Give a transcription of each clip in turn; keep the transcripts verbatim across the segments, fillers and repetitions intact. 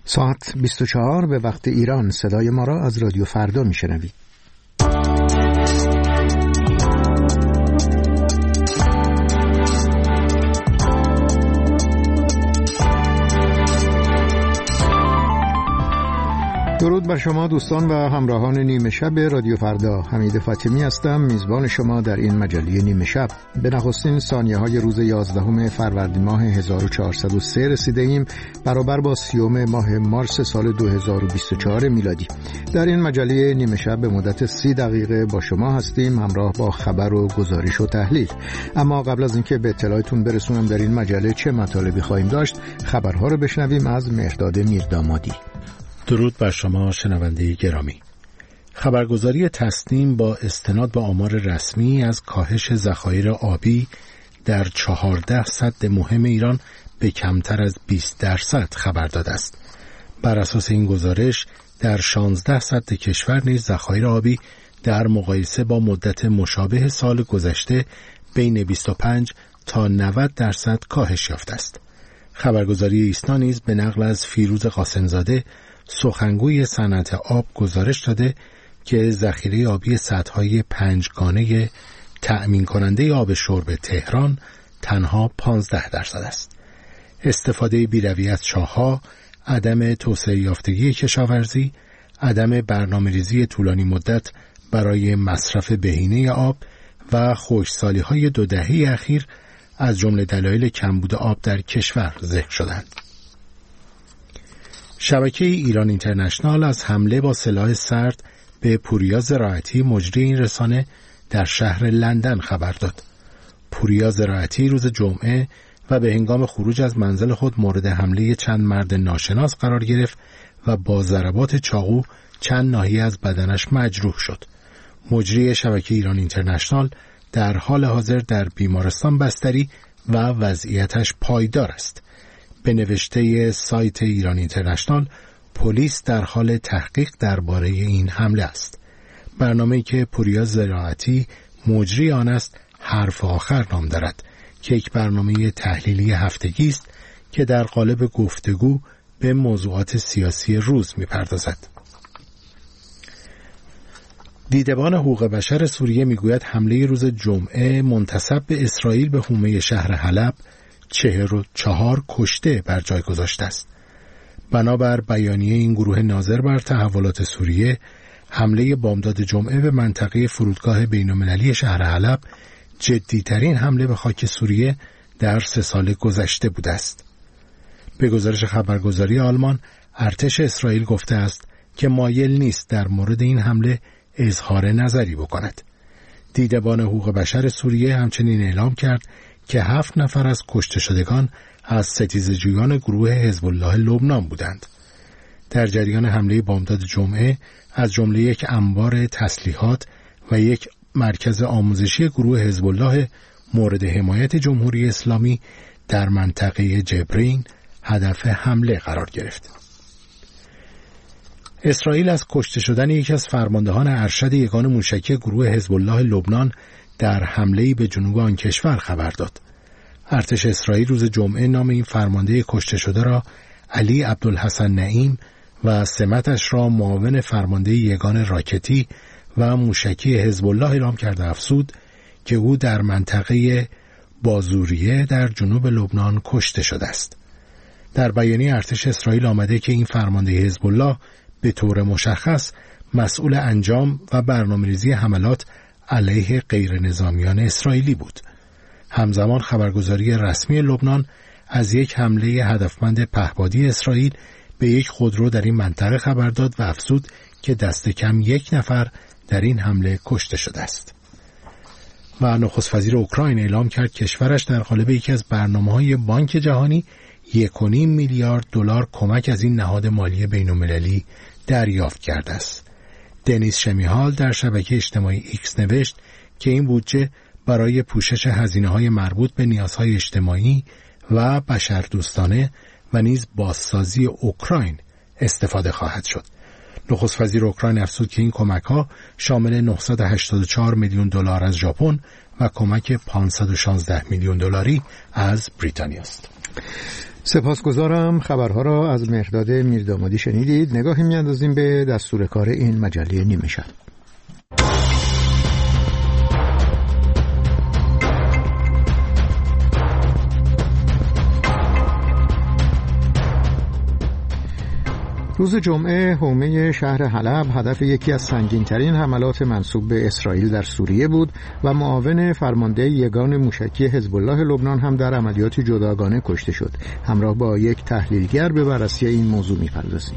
ساعت بیست و چهار به وقت ایران. صدای ما را از رادیو فردا میشنوید. درود بر شما دوستان و همراهان نیمه شب رادیو فردا. حمید فاطمی هستم، میزبان شما در این مجله نیمه شب. به نخستین ثانیه های روز یازدهم فروردین ماه هزار و چهارصد و سه رسیده ایم، برابر با سیوم ماه مارس سال دو هزار و بیست و چهار میلادی. در این مجله نیمه شب به مدت سی دقیقه با شما هستیم، همراه با خبر و گزارش و تحلیل. اما قبل از اینکه به اطلاعتون برسونم در این مجله چه مطالبی خواهیم داشت، خبرها رو بشنویم از مهرداد میردامادی. درود بر شما شنونده گرامی. خبرگزاری تصنیم با استناد به آمار رسمی از کاهش ذخایر آبی در چهارده سد مهم ایران به کمتر از بیست درصد خبر داده است. بر اساس این گزارش در شانزده سد کشور نیز ذخایر آبی در مقایسه با مدت مشابه سال گذشته بین بیست و پنج تا نود درصد کاهش یافته است. خبرگزاری ایسنا نیز به نقل از فیروز قاسمزاده سخنگوی صنعت آب گزارش داده که ذخیره آبی سدهای پنجگانه تأمین کننده آب شرب تهران تنها پانزده درصد است. استفاده بی‌رویه از چاه‌ها، عدم توسعه یافتگی کشاورزی، عدم برنامه‌ریزی طولانی مدت برای مصرف بهینه آب و خشکسالی‌های دو دهه اخیر از جمله دلایل کمبود آب در کشور ذکر شدند. شبکه ایران اینترنشنال از حمله با سلاح سرد به پوریا زراعتی مجری این رسانه در شهر لندن خبر داد. پوریا زراعتی روز جمعه و به هنگام خروج از منزل خود مورد حمله چند مرد ناشناس قرار گرفت و با ضربات چاقو چند ناحیه از بدنش مجروح شد. مجری شبکه ایران اینترنشنال در حال حاضر در بیمارستان بستری و وضعیتش پایدار است. به نوشته سایت ایران اینترنشنال، پلیس در حال تحقیق درباره این حمله است. برنامه‌ای که پوریا زراعتی مجری آن است حرف آخر نام دارد که یک برنامه تحلیلی هفتگی است که در قالب گفتگو به موضوعات سیاسی روز می‌پردازد. دیدبان حقوق بشر سوریه میگوید حمله روز جمعه منتسب به اسرائیل به حومه شهر حلب چهل و چهار کشته بر جای گذاشته است. بنابر بیانیه این گروه ناظر بر تحولات سوریه، حمله بامداد جمعه به منطقه فرودگاه بین‌المللی شهر حلب جدی‌ترین حمله به خاک سوریه در سه سال گذشته بوده است. به گزارش خبرگزاری آلمان، ارتش اسرائیل گفته است که مایل نیست در مورد این حمله اظهار نظری بکند. دیدبان حقوق بشر سوریه همچنین اعلام کرد که هفت نفر از کشته شدگان از ستیزجویان گروه حزب الله لبنان بودند. در جریان حمله بامداد جمعه از جمله یک انبار تسلیحات و یک مرکز آموزشی گروه حزب الله مورد حمایت جمهوری اسلامی در منطقه جبرین هدف حمله قرار گرفت. اسرائیل از کشته شدن یکی از فرماندهان ارشد یگان موشکی گروه حزب الله لبنان در حمله‌ای به جنوب آن کشور خبر داد. ارتش اسرائیل روز جمعه نام این فرمانده کشته شده را علی عبدالحسن نعیم و سمتش را معاون فرمانده یگان راکتی و موشکی حزب الله اعلام کرده افزود که او در منطقه بازوریه در جنوب لبنان کشته شده است. در بیانیه ارتش اسرائیل آمده که این فرمانده حزب الله به طور مشخص مسئول انجام و برنامه‌ریزی حملات علیه غیر نظامیان اسرائیلی بود. همزمان خبرگزاری رسمی لبنان از یک حمله هدفمند پهپادی اسرائیل به یک خودرو در این منطقه خبر داد و افزود که دست کم یک نفر در این حمله کشته شده است. و نخست وزیر اوکراین اعلام کرد کشورش در قالب یکی از برنامه‌های بانک جهانی یک و نیم میلیارد دلار کمک از این نهاد مالی بین‌المللی دریافت کرده است. دنیس شمیهال در شبکه اجتماعی ایکس نوشت که این بودجه برای پوشش هزینه‌های مربوط به نیازهای اجتماعی و بشردوستانه و نیز بازسازی اوکراین استفاده خواهد شد. نخست وزیر اوکراین افزود که این کمک‌ها شامل نهصد و هشتاد و چهار میلیون دلار از ژاپن و کمک پانصد و شانزده میلیون دلاری از بریتانیا است. سپاسگزارم. خبرها را از مهرداد میردامادی شنیدید. نگاهی می‌اندازیم به دستور کار این مجله نیمه شب. روز جمعه حومه شهر حلب هدف یکی از سنگین‌ترین حملات منسوب به اسرائیل در سوریه بود و معاون فرمانده یگان موشکی حزب الله لبنان هم در عملیاتی جداگانه کشته شد. همراه با یک تحلیلگر به بررسی این موضوع می‌پردازیم.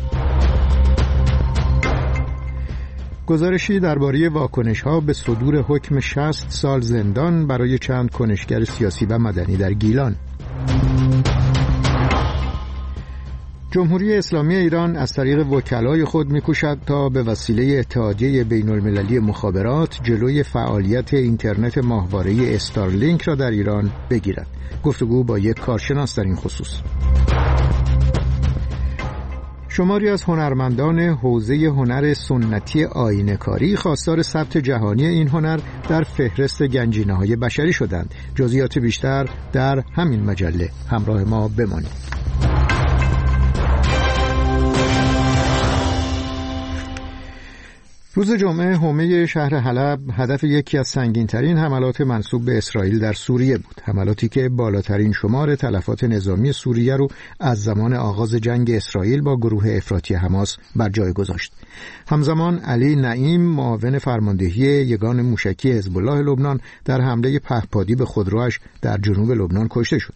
گزارشی درباره واکنش‌ها به صدور حکم شصت سال زندان برای چند کنشگر سیاسی و مدنی در گیلان. جمهوری اسلامی ایران از طریق وکلای خود می‌کوشد تا به وسیله اتحادیه بین‌المللی مخابرات جلوی فعالیت اینترنت ماهواره استارلینک را در ایران بگیرد. گفتگو با یک کارشناس در این خصوص. شماری از هنرمندان حوزه هنر سنتی آینه‌کاری خواستار ثبت جهانی این هنر در فهرست گنجینه‌های بشری شدند. جزئیات بیشتر در همین مجله. همراه ما بمانید. روز جمعه حومه شهر حلب هدف یکی از سنگین‌ترین حملات منسوب به اسرائیل در سوریه بود. حملاتی که بالاترین شمار تلفات نظامی سوریه رو از زمان آغاز جنگ اسرائیل با گروه افراطی حماس بر جای گذاشت. همزمان علی نعیم معاون فرماندهی یگان موشکی حزب الله لبنان در حمله پهپادی به خودروش در جنوب لبنان کشته شد.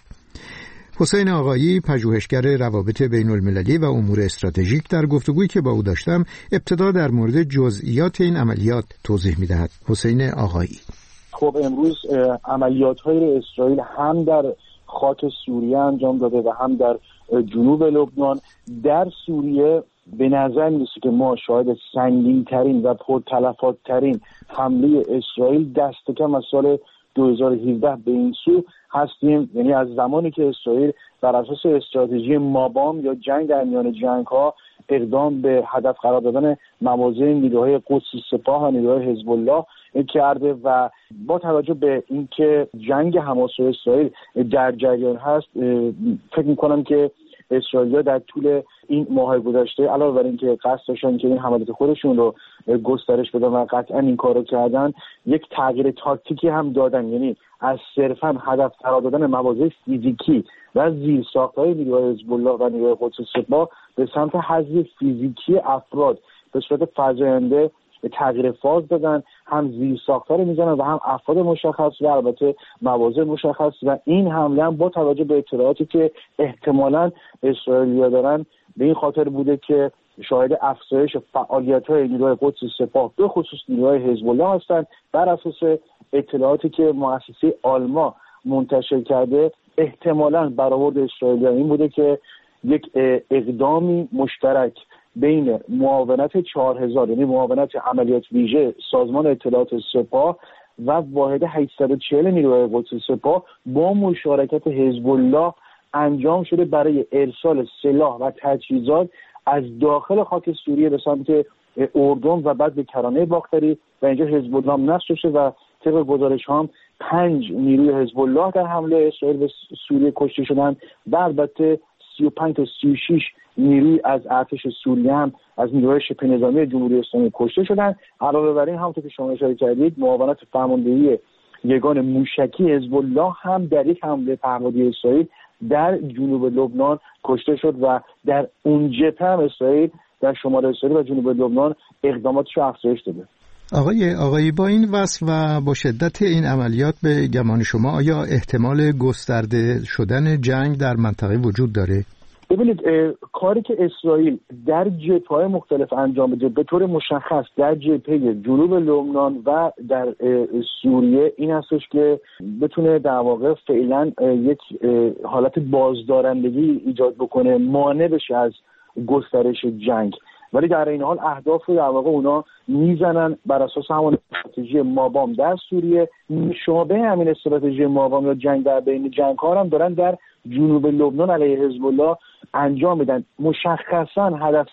حسین آقایی پژوهشگر روابط بین المللی و امور استراتژیک در گفتگویی که با او داشتم ابتدا در مورد جزئیات این عملیات توضیح می‌دهد. حسین آقایی: خب امروز عملیات‌های اسرائیل هم در خاک سوریه انجام داده و هم در جنوب لبنان. در سوریه به نظر می‌رسه که ما شاهد سنگین‌ترین و پرتلفات‌ترین حمله اسرائیل دست کم از سال دو هزار و هفده به این سو هستیم، یعنی از زمانی که اسرائیل بر اساس استراتژی مابام یا جنگ در میان جنگ‌ها اقدام به هدف قرار دادن مواضع نیروهای قدس سپاه و نیروهای حزب الله کرده و با توجه به اینکه جنگ حماس و اسرائیل در جریان هست، فکر می‌کنم که اسرائیلی‌ها در طول این ماه گذشته علاوه بر اینکه قصد داشتن که این حملات خودشون رو گسترش بدن و قطعا این کارو کردن، یک تغییر تاکتیکی هم دادن، یعنی از صرفا هدف قرار دادن مواضع فیزیکی و زیرساخت‌های نیروهای حزب الله و نیروهای قدس سپاه به سمت حذف فیزیکی افراد به صورت فزاینده تغییر فاز دادن، هم زیرساخت‌ها رو میزنن و هم افراد مشخص و البته مواضع مشخص. و این حمله هم با توجه به اطلاعاتی که احتمالاً اسرائیلی‌ها دارن به این خاطر بوده که شاهد افزایش فعالیت‌های نیروهای قدس سپاه به خصوص نیروهای حزب الله هستند. بر اساس اطلاعاتی که مؤسسه آلما منتشر کرده، احتمالاً برآورد اسرائیلی‌ها این بوده که یک اقدامی مشترک بین معاونت چهار هزار یعنی معاونت عملیات ویژه سازمان اطلاعات سپاه و واحد هشتصد و چهل نیروهای قدس سپاه با مشارکت حزب الله انجام شده برای ارسال سلاح و تجهیزات از داخل خاک سوریه به سمت اردن و بعد به کرانه باختری و اینجا حزب الله هم نقش داشته و طبق گزارش هم پنج نیروی حزب الله در حمله اسرائیل به سوریه کشته شدند و البته سی و پنج تا سی و شش نیروی از ارتش سوریه هم از نیروهای شبه نظامی جمهوری اسلامی کشته شدند. علاوه بر این همونطور که شما اشاره کردید معاونت فرماندهی یگان موشکی حزب الله هم در یک حمله پهپادی اسرائیل در جنوب لبنان کشته شد و در اون جبهه هم اسرائیل در شمال اسرائیل و جنوب لبنان اقداماتش رو افزایش داده. آقای آقایی با این وصف و با شدت این عملیات به گمان شما آیا احتمال گسترده شدن جنگ در منطقه وجود داره؟ ببینید کاری که اسرائیل در جبهه‌های مختلف انجام بده به طور مشخص در جبهه جنوب لبنان و در سوریه این هستش که بتونه در واقع فعلا یک حالت بازدارندگی ایجاد بکنه، مانع بشه از گسترش جنگ، ولی در این حال اهداف رو در واقع اونا میزنن بر اساس همون استراتژی مابام در سوریه. مشابه همین استراتژی مابام یا جنگ در بین جنگ‌ها هم دارن در جنوب لبنان علیه حزب الله انجام میدن. مشخصا هدف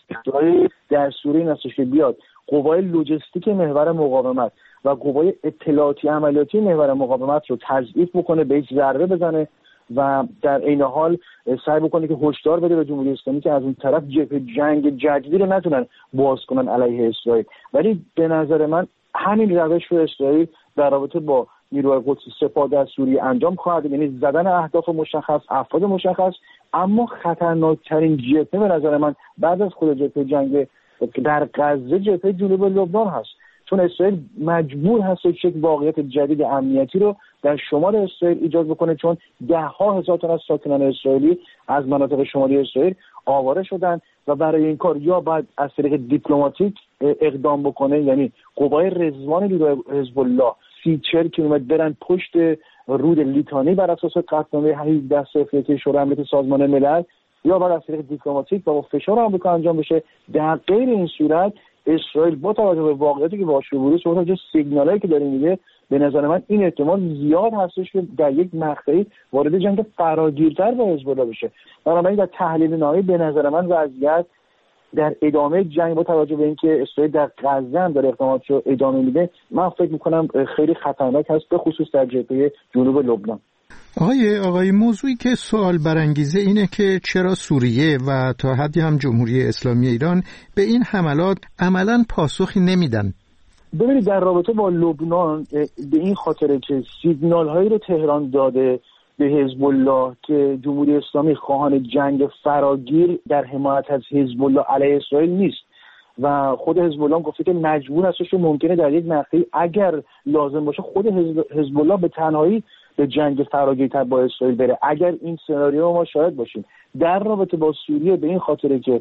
در سوریه این هستش که بیاد قوای لوجستیک محور مقاومت و قوای اطلاعاتی عملیاتی محور مقاومت رو تضعیف بکنه، به هیچ ضربه بزنه و در عین حال سعی بکنه که هشدار بده به جمهوری اسلامی که از اون طرف جبهه جنگ جدیدی رو نتونن باز کنن علیه اسرائیل. ولی به نظر من همین روش رو اسرائیل در رابطه با نیروهای قدس سپاه در سوریه انجام خواهد، یعنی زدن اهداف مشخص، افراد مشخص، اما خطرناکترین جبهه به نظر من بعد از خود جبهه جنگ در غزه جبهه جنوب لبنان هست، چون اسرائیل مجبور هست یک واقعیت جدید امنیتی رو در شمال اسرائیل ایجاد بکنه، چون ده ها هزار تن از ساکنان اسرائیلی از مناطق شمالی اسرائیل آواره شدن و برای این کار یا باید از طریق دیپلماتیک اقدام بکنه، یعنی قوای رضوان نیروی حزب الله سی چهل کیلومتر برن پشت رود لیتانی بر اساس قطعنامه هفده صفر یک شورای امنیت سازمان ملل، یا باید از طریق دیپلماتیک و با فشار آمریکا انجام بشه. در غیر این صورت اسرائیل با توجه به واقعیتی که باهاش روبروست، با توجه به سیگنالایی که داره میده، به نظر من این احتمال زیاد هستش که در یک مقطعی وارد جنگ فراگیرتر با حزب الله بشه. بنابراین در تحلیل نهایی به نظر من وضعیت در ادامه جنگ با توجه به اینکه اسرائیل در غزه هم داره اقداماتش رو ادامه میده، من فکر میکنم خیلی خطرناک هست، به خصوص در جبهه جنوب لبنان. آقای آقای موضوعی که سوال برانگیزه اینه که چرا سوریه و تا حدی هم جمهوری اسلامی ایران به این حملات عملاً پاسخی نمیدن؟ ببینید در رابطه با لبنان به این خاطره که سیگنال هایی رو تهران داده به حزب الله که جمهوری اسلامی خواهان جنگ فراگیر در حمایت از حزب الله علیه اسرائیل نیست و خود حزب الله گفته که مجبور هستش که ممکنه در یک مقطعی اگر لازم باشه خود حزب الله به تنهایی به جنگ فراگیرتر با اسرائیل بره، اگر این سناریو ما شاهد باشیم. در رابطه با سوریه به این خاطره که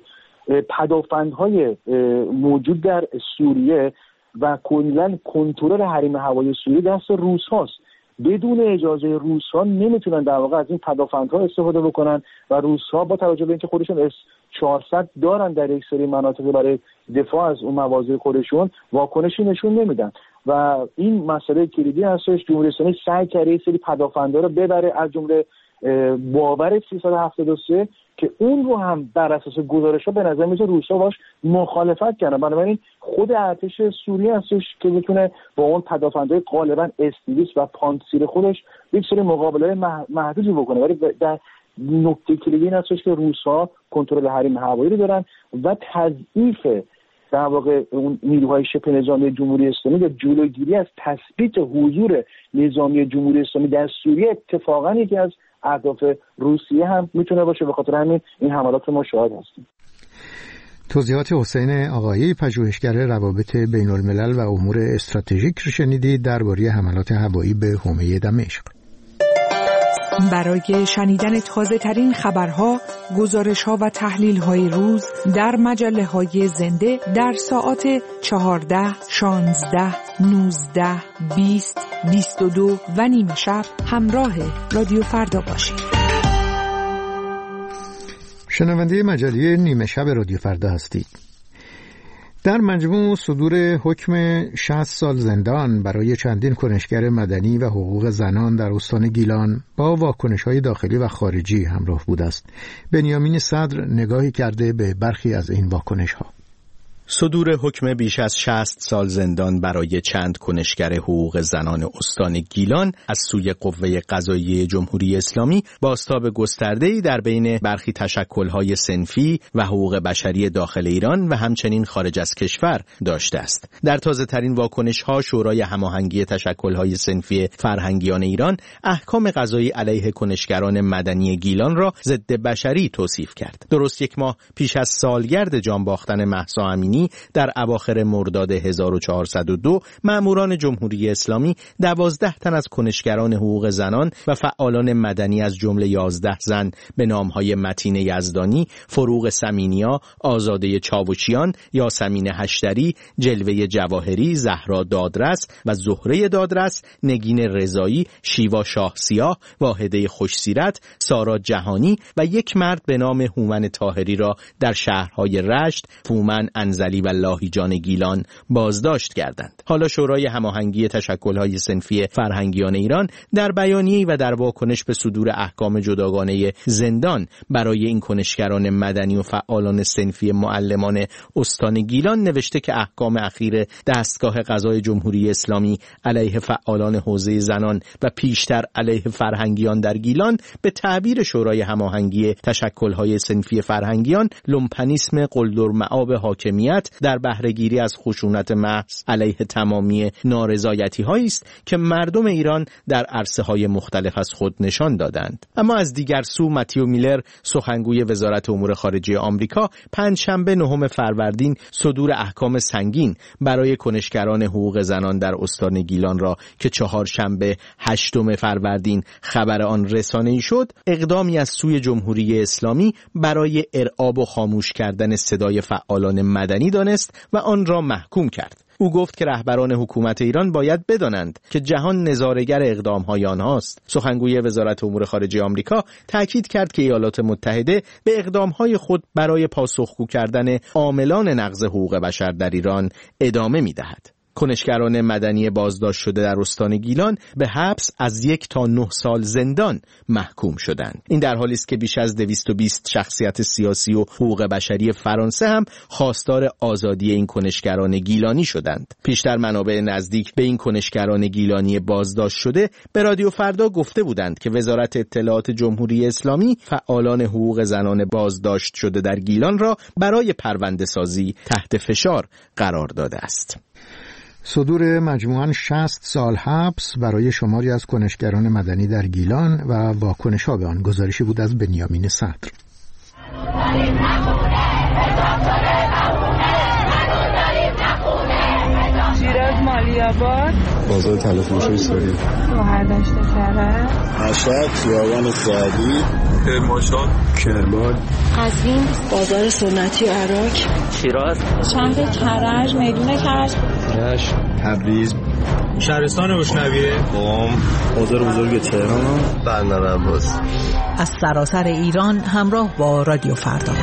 پدافندهای موجود در سوریه و کلاً کنترل حریم هوایی سوریه دست روس هاست، بدون اجازه روس ها نمیتونن در واقع از این پدافندها استفاده بکنن و روس ها با توجه به اینکه خودشون اس چهارصد دارن در یک سری مناطق برای دفاع از اون مواضع خودشون، واکنشی نشون نمیدن و این مسئله کلیدی هستش. جمهوری اسلامی سعی کرده یک سری پدافندا رو ببره، از جمله باور سیصد و هفتاد و سه که اون رو هم بر اساس گزارش‌ها به نظر میاد روس‌ها باش مخالفت کردن. بنابراین خود ارتش سوریه هستش که میتونه با اون پدافندهای غالبا استیلیس و پانتسیر خودش یک سری مقابله محدودی بکنه، ولی در نکته کلیدی این هستش که روس‌ها کنترل حریم هوایی رو دارن و تضعیف در واقع اون نیروهای شبه نظامی جمهوری اسلامی یا جلوگیری از تثبیت حضور نظامی جمهوری اسلامی در سوریه اتفاقا یکی از اهداف روسیه هم میتونه باشه. به خاطر همین این حملات ما شاهد هستیم. توضیحات حسین آقایی، پژوهشگر روابط بین الملل و امور استراتژیک رو شنیدید درباره حملات هوایی به حومه دمشق. برای شنیدن تازه ترین خبرها، گزارش‌ها و تحلیل‌های روز در مجله‌های زنده در ساعات چهارده، شانزده، نوزده، بیست، بیست و دو و نیمه شب همراه رادیو فردا باشید. شنونده مجله نیمه شب رادیو فردا هستید. در مجموع صدور حکم شصت سال زندان برای چندین کنشگر مدنی و حقوق زنان در استان گیلان با واکنش‌های داخلی و خارجی همراه بوده است. بنیامین صدر نگاهی کرده به برخی از این واکنش‌ها. صدور حکم بیش از شصت سال زندان برای چند کنشگر حقوق زنان استان گیلان از سوی قوه قضاییه جمهوری اسلامی بازتاب گسترده‌ای در بین برخی تشکل‌های صنفی و حقوق بشری داخل ایران و همچنین خارج از کشور داشته است. در تازه‌ترین واکنش‌ها شورای هماهنگی تشکل‌های صنفی فرهنگیان ایران احکام قضایی علیه کنشگران مدنی گیلان را ضد بشری توصیف کرد. درست یک ماه پیش از سالگرد جان باختن مهسا امینی در اواخر مرداد هزار و چهارصد و دو ماموران جمهوری اسلامی دوازده تن از کنشگران حقوق زنان و فعالان مدنی از جمله یازده زن به نامهای متین یزدانی، فروغ سمینیا، آزاده چاوشیان، یاسمین هشتری، جلوه جواهری، زهرا دادرس و زهره دادرس، نگین رضایی، شیوا شاه سیاه، واحده خوشسیرت، سارا جهانی و یک مرد به نام هومن طاهری را در شهرهای رشت، فومن، انزلی غزلی و لاهیجان گیلان بازداشت کردند. حالا شورای هماهنگی تشکل‌های صنفی فرهنگیان ایران در بیانیه‌ای و در واکنش به صدور احکام جداگانه زندان برای این کنشگران مدنی و فعالان صنفی معلمان استان گیلان نوشته که احکام اخیر دستگاه قضای جمهوری اسلامی علیه فعالان حوزه زنان و پیشتر علیه فرهنگیان در گیلان به تعبیر شورای هماهنگی تشکل‌های صنفی فرهنگیان لومپنیسم قلدرمآب حاکمیت در بهره‌گیری از خشونت محض علیه تمامی نارضایتی‌هایی است که مردم ایران در عرصه‌های مختلف از خود نشان دادند. اما از دیگر سو متیو میلر سخنگوی وزارت امور خارجه آمریکا پنجشنبه نهم فروردین صدور احکام سنگین برای کنشگران حقوق زنان در استان گیلان را که چهارشنبه هشتم فروردین خبر آن رسانه‌ای شد، اقدامی از سوی جمهوری اسلامی برای ارعاب و خاموش کردن صدای فعالان مدنی دانست و آن را محکوم کرد. او گفت که رهبران حکومت ایران باید بدانند که جهان نظاره‌گر اقدام‌های آنهاست. سخنگوی وزارت امور خارجه آمریکا تاکید کرد که ایالات متحده به اقدام‌های خود برای پاسخگو کردن عاملان نقض حقوق بشر در ایران ادامه می‌دهد. کنشگران مدنی بازداشت شده در استان گیلان به حبس از یک تا نه سال زندان محکوم شدند. این در حالی است که بیش از دویست و بیست شخصیت سیاسی و حقوق بشری فرانسه هم خواستار آزادی این کنشگران گیلانی شدند. پیشتر منابع نزدیک به این کنشگران گیلانی بازداشت شده به رادیو فردا گفته بودند که وزارت اطلاعات جمهوری اسلامی فعالان حقوق زنان بازداشت شده در گیلان را برای پرونده سازی تحت فشار قرار داده است. صدور مجموعاً شصت سال حبس برای شماری از کنشگران مدنی در گیلان و واکنش‌ها به آن. گزارشی بود از بنیامین صدر. شیراز مالی‌آباد، بازار طلافروشی ساری، شهردشت کرج، مشهد، خیابان سعدی، کرمانشاه، کرمان، قزوین، بازار سنتی عراق، شیراز، شهر کرج، میدون کرج، رشت، تبریز، شهرستان اشنویه، قم، بازار بزرگ تهران، بندر عباس. از سراسر ایران همراه با رادیو فردا.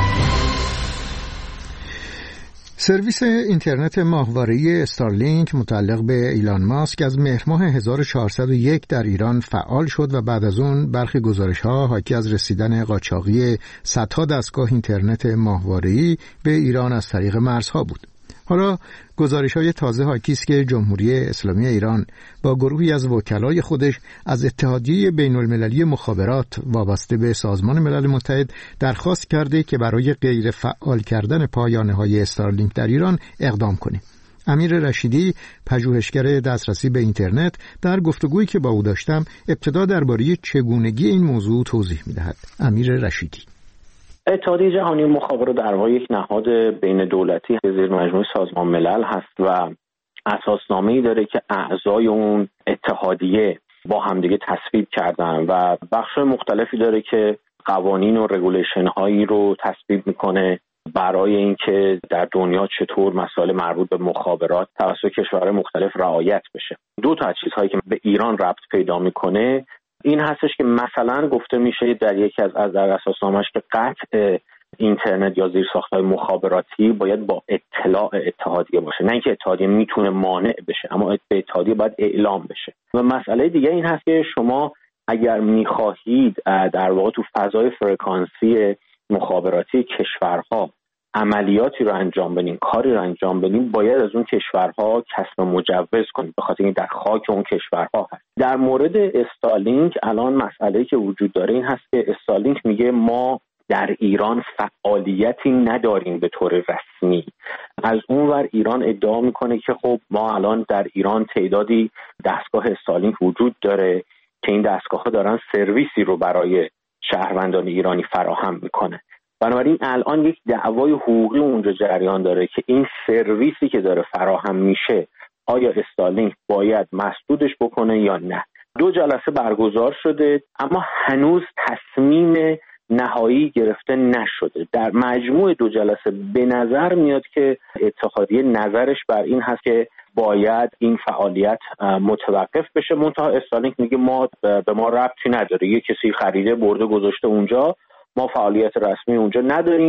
سرویس اینترنت ماهواره‌ای استارلینک متعلق به ایلان ماسک از مهر ماه هزار و چهارصد و یک در ایران فعال شد و بعد از اون برخی گزارش‌ها حاکی از رسیدن قاچاقی صدها دستگاه اینترنت ماهواره‌ای به ایران از طریق مرزها بود. حالا گزارش‌های تازه حاکی است که جمهوری اسلامی ایران با گروهی از وکلای خودش از اتحادیه بین‌المللی مخابرات وابسته به سازمان ملل متحد درخواست کرده که برای غیر فعال کردن پایانه‌های استارلینک در ایران اقدام کنه. امیر رشیدی، پژوهشگر دسترسی به اینترنت، در گفتگویی که با او داشتم ابتدا درباره چگونگی این موضوع توضیح می‌دهد. امیر رشیدی: اتحادیه جهانی مخابرات در واقع یک نهاد بین دولتی زیر مجموعه سازمان ملل هست و اساسنامه‌ای داره که اعضای اون اتحادیه با همدیگه تصویب کردن و بخش‌های مختلفی داره که قوانین و رگولیشن هایی رو تصویب میکنه برای اینکه در دنیا چطور مسائل مربوط به مخابرات توسط کشورهای مختلف رعایت بشه. دو تا از چیزهایی که به ایران ربط پیدا میکنه این هستش که مثلا گفته میشه در یکی از از در اساسنامه‌اش که قطع اینترنت یا زیرساخت‌های مخابراتی باید با اطلاع اتحادیه باشه، نه اینکه اتحادیه میتونه مانع بشه، اما به اتحادیه باید اعلام بشه. و مسئله دیگه این هست که شما اگر میخواهید در واقع تو فضای فرکانسی مخابراتی کشورها عملیاتی رو انجام بدین، کاری رو انجام بدین، باید از اون کشورها کسب مجوز کنید، به خاطر اینکه در خاک اون کشورها هست. در مورد استارلینک الان مسئله‌ای که وجود داره این هست که استارلینک میگه ما در ایران فعالیتی نداریم به طور رسمی. از اونور ایران ادعا میکنه که خب ما الان در ایران تعدادی دستگاه استارلینک وجود داره که این دستگاه‌ها دارن سرویسی رو برای شهروندان ایرانی فراهم میکنه. بنابراین الان یک دعوای حقوقی اونجا جریان داره که این سرویسی که داره فراهم میشه آیا استارلینک باید مسدودش بکنه یا نه. دو جلسه برگزار شده اما هنوز تصمیم نهایی گرفته نشده. در مجموع دو جلسه به نظر میاد که اتحادیه نظرش بر این هست که باید این فعالیت متوقف بشه. منتها استارلینک میگه ما به ما ربطی نداره، یه کسی خریده برده گذاشته اونجا، ما فعالیت رسمی اونجا نداریم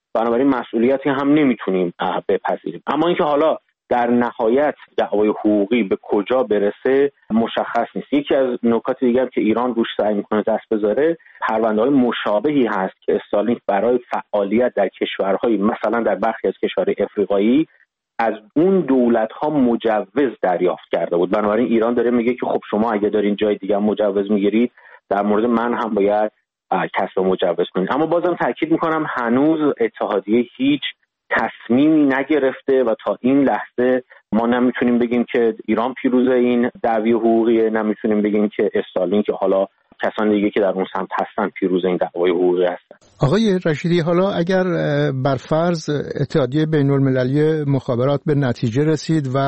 بنابراین مسئولیتی هم نمیتونیم بپذیریم. اما اینکه حالا در نهایت دعوای حقوقی به کجا برسه مشخص نیست. یکی از نکات دیگر که ایران روش سعی میکنه دست بذاره پرونده‌های مشابهی هست که استارلینک برای فعالیت در کشورهای مثلا در برخی از کشورهای افریقایی از اون دولت‌ها مجوز دریافت کرده بود. بنابراین ایران داره میگه که خب شما اگه دارین جای دیگه مجوز میگیرید، در مورد من هم باید کسب مجوز کنید. اما بازم تاکید میکنم هنوز اتحادیه هیچ تصمیمی نگرفته و تا این لحظه ما نمیتونیم بگیم که ایران پیروز این دعوی حقوقیه، نمیتونیم بگیم که استارلینک حالا کسان دیگه که در اون سمت هستن پیروز این دعوای حقوقی هستن. آقای رشیدی، حالا اگر بر فرض اتحادیه بین المللی مخابرات به نتیجه رسید و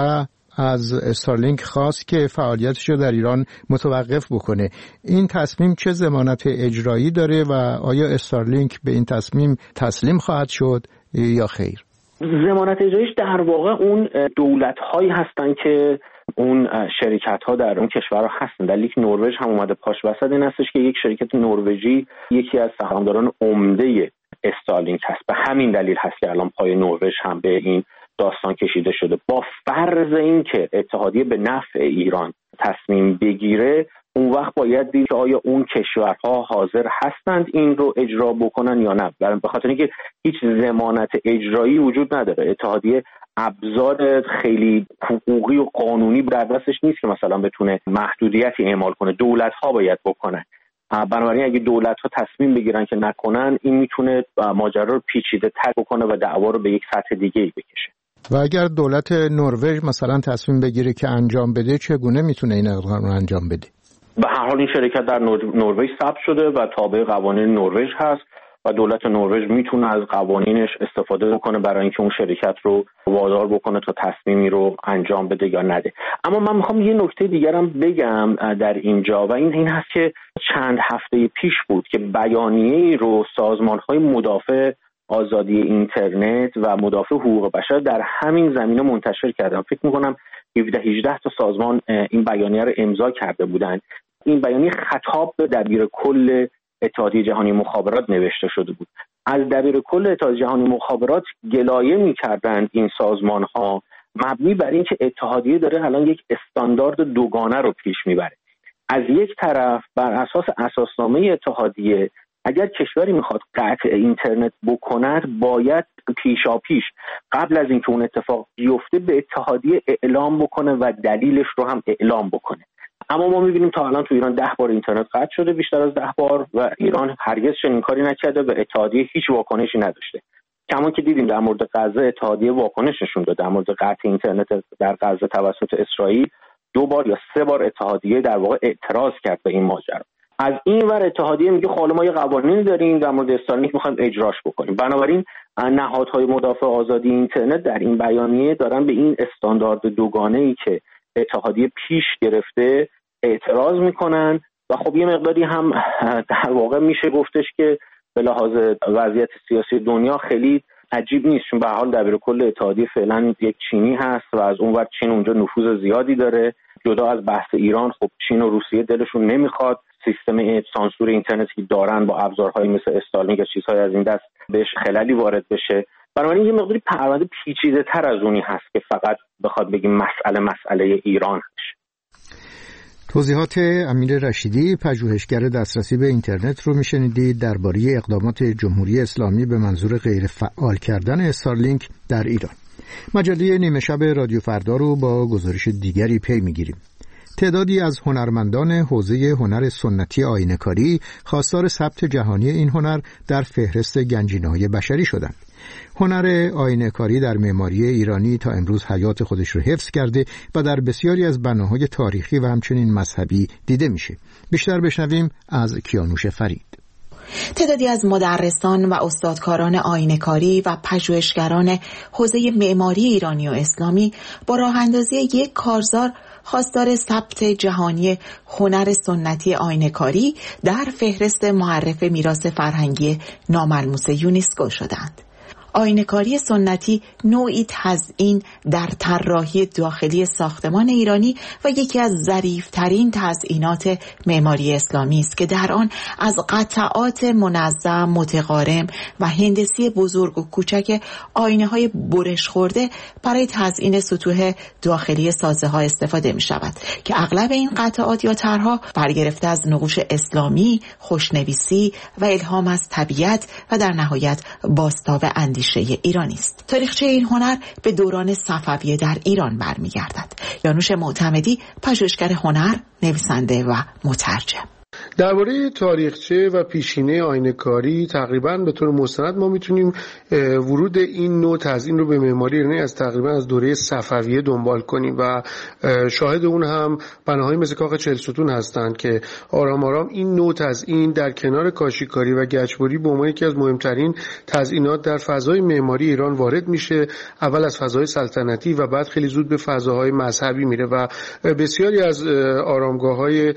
از استارلینک خواست که فعالیتش رو در ایران متوقف بکنه، این تصمیم چه ضمانت اجرایی داره و آیا استارلینک به این تصمیم تسلیم خواهد شد یا خیر؟ ضمانت اجراییش در واقع اون دولت‌هایی هستن که اون شرکت‌ها در اون کشورها هستن. در لیک نروژ هم اومده پاش وسط این هستش که یک شرکت نروژی یکی از سهامداران عمده استارلینک هست. به همین دلیل هست که الان پای نروژ هم به این داستان کشیده شده. با فرض این که اتحادیه به نفع ایران تصمیم بگیره، اون وقت باید دید که آیا اون کشورها حاضر هستند این رو اجرا بکنن یا نه. به خاطر اینکه هیچ ضمانت اجرایی وجود نداره. اتحادیه ابزار خیلی حقوقی و قانونی در دستش نیست که مثلا بتونه محدودیتی اعمال کنه. دولت‌ها باید بکنن. بنابراین اگه دولت‌ها تصمیم بگیرن که نکنن، این میتونه ماجرا رو پیچیده تر بکنه و دعوا رو به یک سطح دیگه‌ای بکشه. و اگر دولت نروژ مثلا تصمیم بگیره که انجام بده، چگونه میتونه این اقدام رو انجام بده؟ به هر حال این شرکت در نروژ ثبت شده و تابع قوانین نروژ هست و دولت نروژ میتونه از قوانینش استفاده بکنه برای اینکه اون شرکت رو وادار بکنه تا تصمیمی رو انجام بده یا نده. اما من میخوام یه نکته دیگرم بگم در اینجا و این این هست که چند هفته پیش بود که بیانیه‌ای رو سازمان‌های مدافع آزادی اینترنت و مدافع حقوق بشر در همین زمینه منتشر کردن. فکر میکنم هفده هجده تا سازمان این بیانیه رو امضا کرده بودن. این بیانیه خطاب به دبیر کل اتحادیه جهانی مخابرات نوشته شده بود. از دبیر کل اتحادیه جهانی مخابرات گلایه می‌کردند این سازمان‌ها مبنی بر این که اتحادیه داره الان یک استاندارد دوگانه رو پیش میبره. از یک طرف بر اساس اساسنامه اتحادیه اگر کشوری میخواد قطع اینترنت بکند، باید پیشاپیش قبل از اینکه اون اتفاق بیفته به اتحادیه اعلام بکنه و دلیلش رو هم اعلام بکنه. اما ما میبینیم تا الان تو ایران ده بار اینترنت قطع شده، بیشتر از ده بار، و ایران هرگز چنین کاری نکرده و اتحادیه هیچ واکنشی نداشته. کما که دیدیم در مورد غزه اتحادیه واکنش نشون داد. در مورد قطع اینترنت در غزه توسط اسرائیل دو بار یا سه بار اتحادیه در واقع اعتراض کرد به این ماجرا. از این ور اتحادیه میگه خب ما یه قوانینی داریم در مورد استارلینک میخوایم اجراش بکنیم. بنابراین نهادهای مدافع آزادی اینترنت در این بیانیه دارن به این استاندارد دوگانه‌ای که اتحادیه پیش گرفته اعتراض میکنن و خب یه مقداری هم در واقع میشه گفتش که به لحاظ وضعیت سیاسی دنیا خیلی عجیب نیست، چون به هر حال دبیر کل اتحادیه فعلا یک چینی هست و از اون ور چین اونجا نفوذ زیادی داره. جدا از بحث ایران، خب چین و روسیه دلشون نمیخواد سیستم سانسور اینترنتی که دارن با ابزارهای مثل استارلینک و چیزهای از این دست بهش خللی وارد بشه. بنابراین یه مقداری پرونده پیچیده تر از اونی هست که فقط بخواد بگیم مسئله مسئله ایران هست. توضیحات امیر رشیدی، پژوهشگر دسترسی به اینترنت رو میشنیدید درباره اقدامات جمهوری اسلامی به منظور غیر فعال کردن استارلینک در ایران. مجله نیمه شب رادیو فردا رو با گزارش دیگری پی میگیریم. تعدادی از هنرمندان حوزه هنر سنتی آینه‌کاری خواستار ثبت جهانی این هنر در فهرست گنجینه‌های بشری شدند. هنر آینه‌کاری در معماری ایرانی تا امروز حیات خودش رو حفظ کرده و در بسیاری از بناهای تاریخی و همچنین مذهبی دیده میشه. بیشتر بشنویم از کیانوش فرید. تعدادی از مدرسان و استادکاران آینه‌کاری و پژوهشگران حوزه معماری ایرانی و اسلامی با راه اندازی یک کارزار خواستار ثبت جهانی هنر سنتی آینه‌کاری در فهرست معرف میراث فرهنگی ناملموس یونسکو شدند. آینه‌کاری سنتی نوعی تزیین در طراحی داخلی ساختمان ایرانی و یکی از ظریف‌ترین تزیینات معماری اسلامی است که در آن از قطعات منظم، متقارن و هندسی بزرگ و کوچک آینه‌های برش خورده برای تزیین سطوح داخلی سازه‌ها استفاده می‌شود که اغلب این قطعات یا طرح‌ها برگرفته از نقوش اسلامی، خوشنویسی و الهام از طبیعت و در نهایت بازتاب اندیشه ایرانی است. تاریخچه این هنر به دوران صفویه در ایران برمیگردد. یانوش معتمدی، پژوهشگر هنر، نویسنده و مترجم. درباره تاریخچه و پیشینه آینه‌کاری تقریباً به طور مستند ما میتونیم ورود این نوع تزیین رو به معماری ایرانی از تقریباً از دوره صفویه دنبال کنیم و شاهد اون هم بناهای مثل کاخ چهل ستون هستند که آرام آرام این نوع تزیین در کنار کاشیکاری و گچبری به عنوان یکی از مهمترین تزیینات در فضای معماری ایران وارد میشه. اول از فضای سلطنتی و بعد خیلی زود به فضاهای مذهبی میره و بسیاری از آرامگاه‌های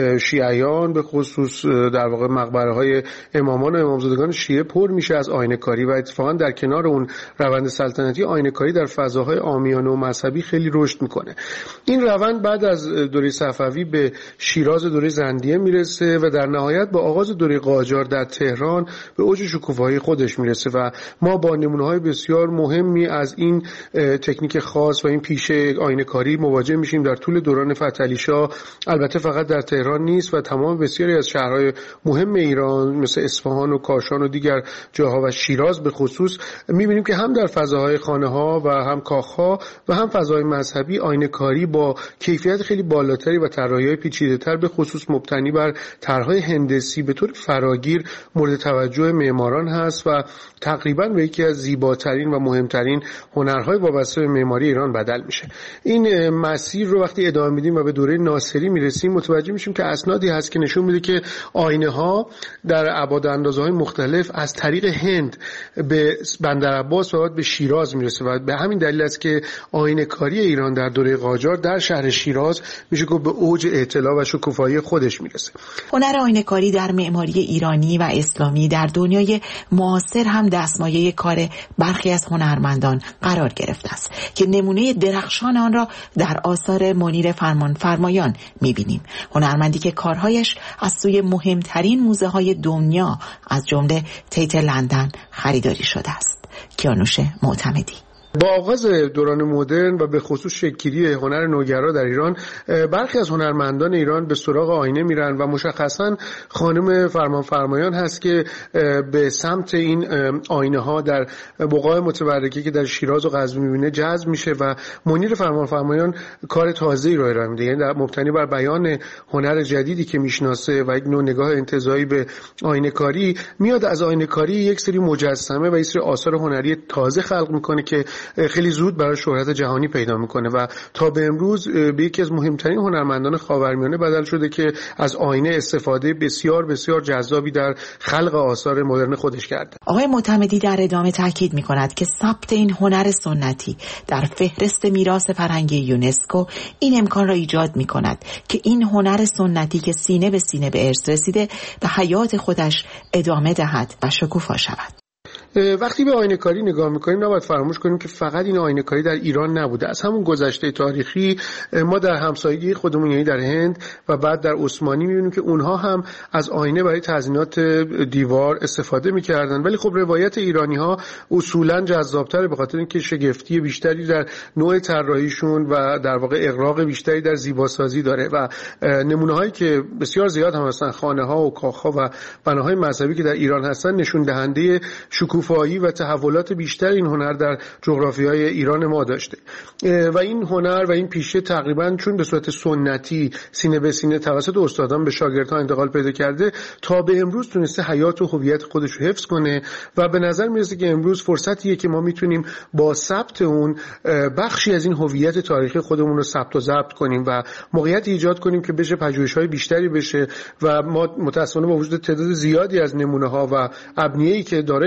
شیعیان به خصوص در واقع مقبره‌های امامان و امامزادگان شیعه پر میشه از آینه‌کاری و اتفاقا در کنار اون روند سلطنتی آینه‌کاری در فضاهای عامیانه و مذهبی خیلی رشد میکنه. این روند بعد از دوره صفوی به شیراز دوره زندیه میرسه و در نهایت با آغاز دوره قاجار در تهران به اوج شکوفایی خودش میرسه و ما با نمونه‌های بسیار مهمی از این تکنیک خاص و این پیشه آینه‌کاری مواجه میشیم در طول دوران فتحعلی‌شاه. البته فقط در تهران نیست و تمام بسیاری از شهرهای مهم ایران مثل اصفهان و کاشان و دیگر جاها و شیراز به خصوص می‌بینیم که هم در فضاهای خانه‌ها و هم کاخ‌ها و هم فضای مذهبی آینه‌کاری با کیفیت خیلی بالاتری و طراحی‌های پیچیده‌تر به خصوص مبتنی بر طرح‌های هندسی به طور فراگیر مورد توجه معماران هست و تقریباً به یکی از زیباترین و مهمترین هنرهای وابسته به معماری ایران بدل میشه. این مسیر رو وقتی ادامه میدیم و به دوره ناصری میرسیم متوجه میشیم که اسنادی هست که نشون میده که آینه ها در ابعاد اندازه‌های مختلف از طریق هند به بندرعباس و بعد به شیراز میرسه و به همین دلیل است که آینه‌کاری ایران در دوره قاجار در شهر شیراز میشه که به اوج اطلاع و شکوفایی خودش میرسه. هنر آینه‌کاری در معماری ایرانی و اسلامی در دنیای معاصر هم دستمایه کار برخی از هنرمندان قرار گرفته است که نمونه درخشان آن را در آثار منیر فرمانفرمایان می‌بینیم. هنرمندی که کارهایش از سوی مهمترین موزه های دنیا از جمله تیت لندن خریداری شده است. کیانوش معتمدی. با آغاز دوران مدرن و به خصوص شکل‌گیری هنر نوگرا در ایران برخی از هنرمندان ایران به سراغ آینه میرن و مشخصاً خانم فرمانفرمایان هست که به سمت این آینه ها در بقاع متبرکه که در شیراز و قزوین میبینه جذب میشه و منیر فرمانفرمایان کار تازه‌ای رو ارائه میده، یعنی در مبتنی بر بیان هنر جدیدی که میشناسه و یک نوع نگاه انتزاعی به آینه کاری میاد از آینه کاری یک سری مجسمه و یک سری آثار هنری تازه خلق میکنه که خیلی زود برای شهرت جهانی پیدا میکنه و تا به امروز به یکی از مهمترین هنرمندان خاورمیانه بدل شده که از آینه استفاده بسیار بسیار جذابی در خلق آثار مدرن خودش کرده. آقای معتمدی در ادامه تاکید میکند که ثبت این هنر سنتی در فهرست میراث فرهنگی یونسکو این امکان را ایجاد میکند که این هنر سنتی که سینه به سینه به ارث رسیده به حیات خودش ادامه دهد و شکوفا شود. وقتی به آینه‌کاری نگاه می‌کنیم نباید فراموش کنیم که فقط این آینه‌کاری در ایران نبوده. از همون گذشته تاریخی ما در همسایگی خودمون یعنی در هند و بعد در عثمانی می‌بینیم که اونها هم از آینه برای تزیینات دیوار استفاده می‌کردن، ولی خب روایت ایرانی‌ها اصولاً جذاب‌تره به خاطر اینکه شگفتی بیشتری در نوع طراحیشون و در واقع اغراق بیشتری در زیباسازی داره و نمونه‌هایی که بسیار زیاد هم هستن خانه‌ها و کاخ‌ها و بناهای مذهبی که در ایران هستن نشون دهنده شکوفایی و تحولات بیشتر این هنر در جغرافیای ایران ما داشته و این هنر و این پیشه تقریبا چون به صورت سنتی سینه به سینه توسط استادان به شاگردها انتقال پیدا کرده تا به امروز تونسته حیات و هویت خودش رو حفظ کنه و به نظر میرسه که امروز فرصتیه که ما میتونیم با ثبت اون بخشی از این هویت تاریخی خودمون رو ثبت و ضبط کنیم و موقعیت ایجاد کنیم که بشه پژوهش‌های بیشتری بشه و ما متأسفانه با وجود تعداد زیادی از نمونه‌ها و ابنیه‌ای که داره آینه‌کاری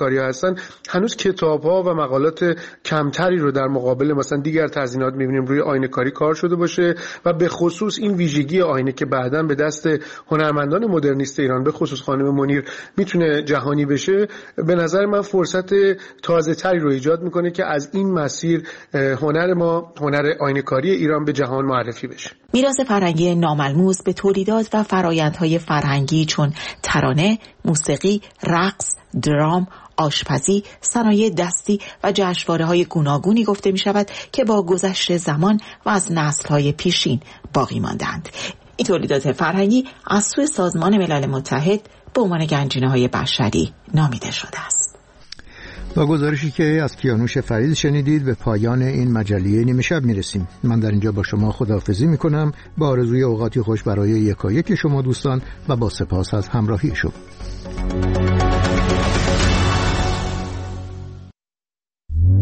آینه‌کاری‌ها هستن هنوز کتاب‌ها و مقالات کمتری رو در مقابل مثلا دیگر تزیینات می‌بینیم روی آینه‌کاری کار شده باشه و به خصوص این ویژگی آینه که بعداً به دست هنرمندان مدرنیست ایران به خصوص خانم منیر میتونه جهانی بشه، به نظر من فرصت تازه‌تری رو ایجاد میکنه که از این مسیر هنر ما، هنر آینه‌کاری ایران به جهان معرفی بشه. میراث فرهنگی ناملموس به تولیدات و فرآیندهای فرهنگی چون ترانه، موسیقی، رقص، درام، آشپزی، صنایع دستی و جشنواره‌های گوناگونی گفته می شود که با گذشت زمان و از نسل‌های پیشین باقی ماندند. این تولیدات فرهنگی از سوی سازمان ملل متحد به عنوان گنجینه‌های بشری نامیده شده است. با گزارشی که از کیانوش فرید شنیدید به پایان این مجله نیمه شب میرسیم. من در اینجا با شما خداحافظی میکنم با آرزوی اوقاتی خوش برای یکایک شما دوستان و با سپاس از همراهی شما.